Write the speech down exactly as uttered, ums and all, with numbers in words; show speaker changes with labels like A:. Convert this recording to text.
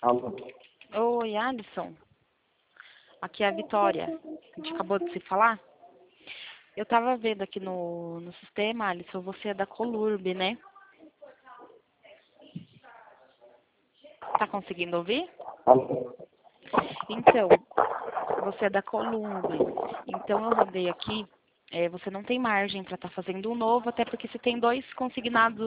A: Alô?
B: Oi, Alisson. Aqui é a Vitória. A gente acabou de se falar. Eu tava vendo aqui no, no sistema, Alisson, você é da Colurb, né? Tá conseguindo ouvir?
A: Alô?
B: Então, você é da Colurb. Então eu rodei aqui. É, você não tem margem para estar fazendo um novo, até porque você tem dois consignados